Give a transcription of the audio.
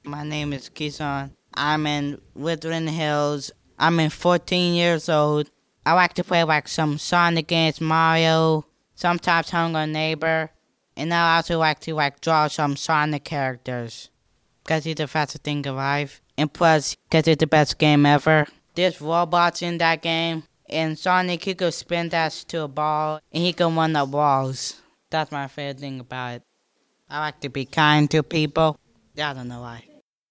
My name is Kison. I'm in Wuthering Hills. I'm in 14 years old. I like to play like some Sonic games, Mario, sometimes Hunger Neighbor, and I also like to draw some Sonic characters because he's the fastest thing alive, and plus because it's the best game ever. There's robots in that game, and Sonic he could spin that to a ball, and he can run up walls. That's my favorite thing about it. I like to be kind to people. I don't know why.